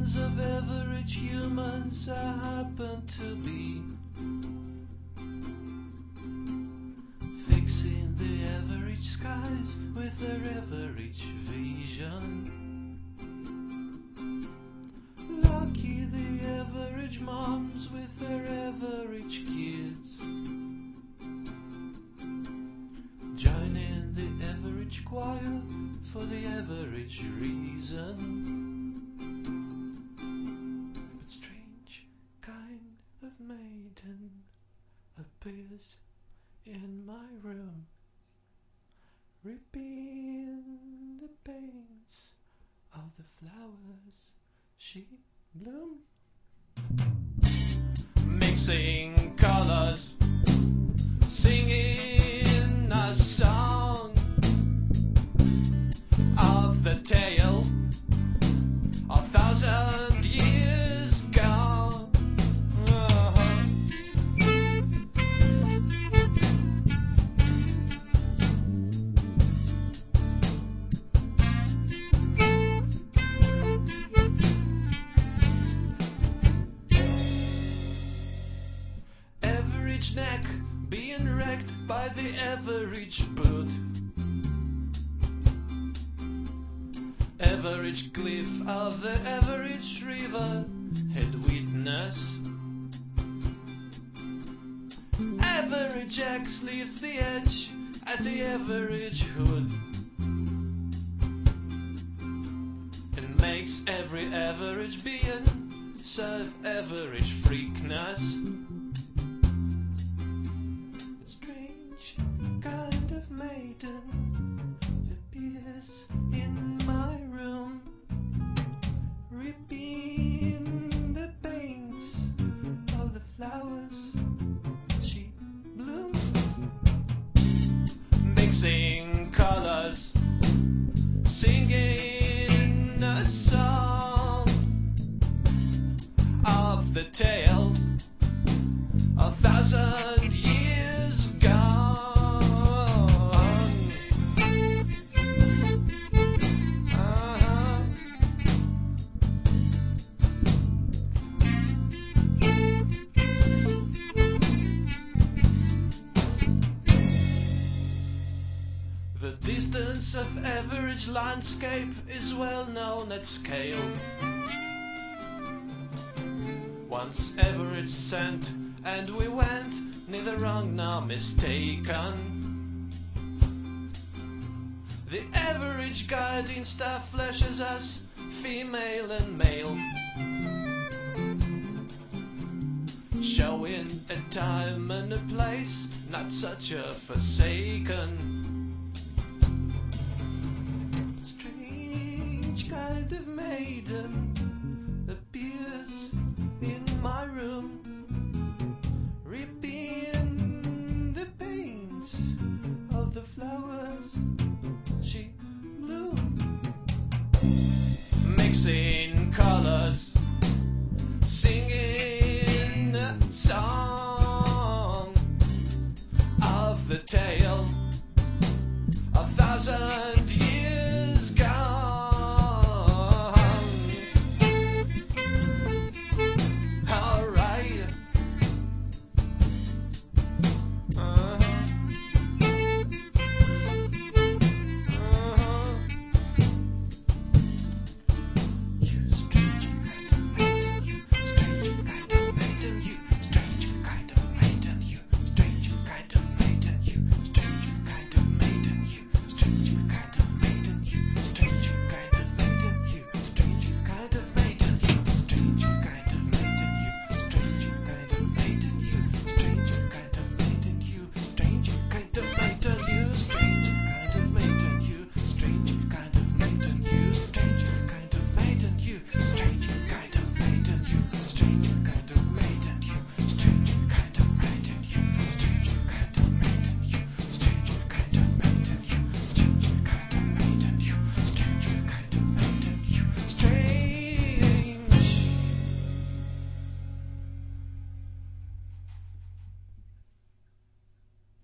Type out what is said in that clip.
Millions of average humans I happen to be, fixing the average skies with their average vision. Lucky the average moms with their average kids, joining the average choir for the average reason. But strange kind of maiden appears in my room, ripping the paints of the flowers she bloom, mixing colors, singing a song of the tale of 1,000 years gone. Average neck being wrecked by the average boot, average cliff of the average river had witness, average axe leaves the edge at the average hood, and makes every average being serve average freakness. A strange kind of maiden appears in my room, ripping the paints of the flowers she blooms, mixing colors, singing a song of the tale of 1,000 years gone. The distance of average landscape is well known at scale. Once average sent, and we went neither wrong nor mistaken. The average guiding star flashes us female and male, showing a time and a place, not such a forsaken. Strange kind of maiden appears in my room, ripping the paints of the flowers she bloom, mixing colors, singing a song of the tale